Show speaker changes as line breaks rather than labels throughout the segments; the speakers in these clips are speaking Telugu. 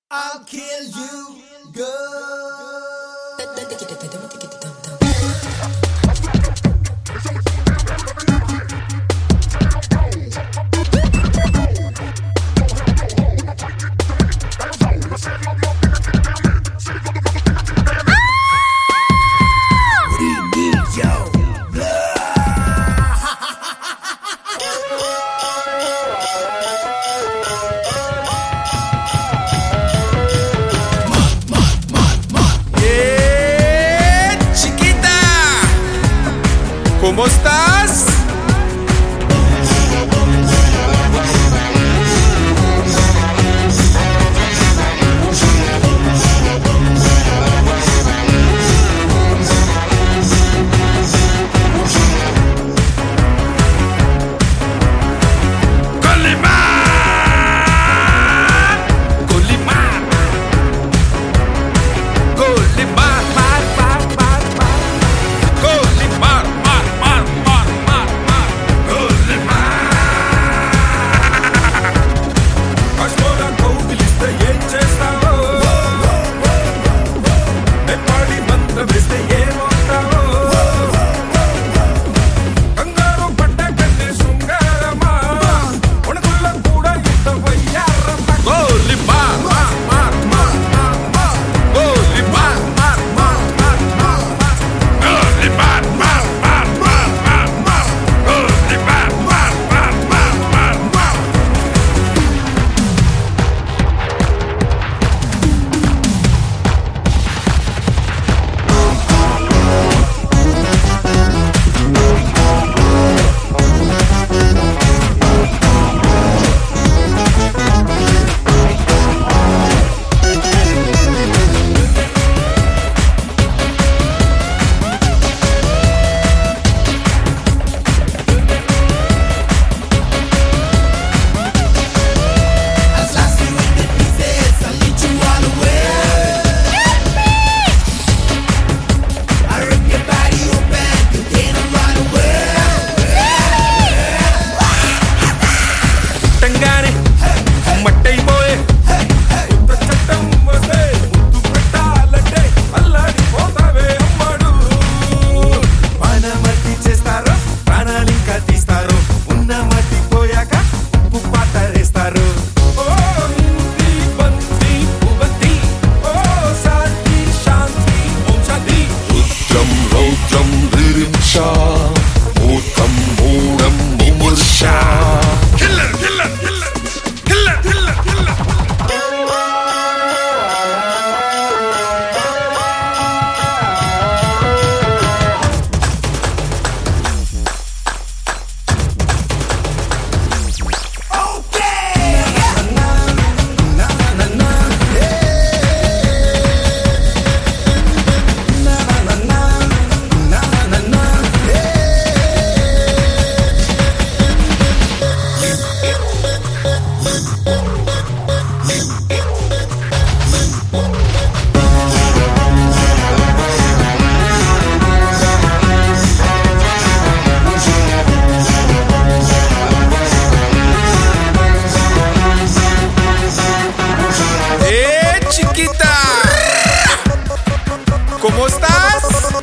I'll kill you, girl.
¿Cómo estás? ¿Cómo estás?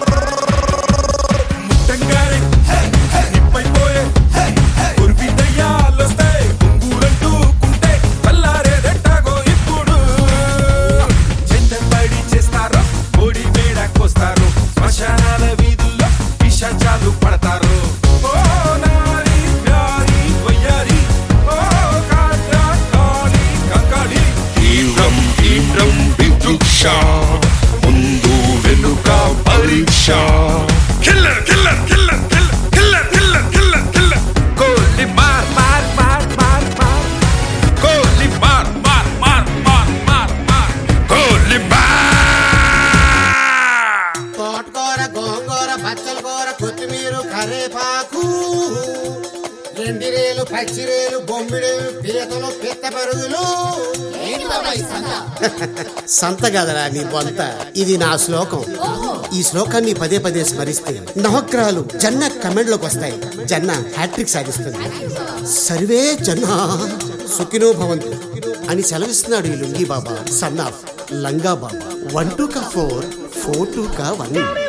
ఎండిరేలు పచ్చిరేలు బొమ్మిడేలు పీతలు పిత్త పరుగులు సంత కదరా నీ బొంత. ఇది నా శ్లోకం. ఈ శ్లోకాన్ని పదే పదే స్మరిస్తే నవగ్రహాలు జన్న కమెంట్లోకి వస్తాయి. జన్న హ్యాట్రిక్ సాధిస్తుంది. సర్వే జన్న సుఖినో భవంతు. అని సెలవిస్తున్నాడు ఈ లుంగి బాబా, సన్ ఆఫ్ లంగా బాబా. 1 2 4 4 2 1.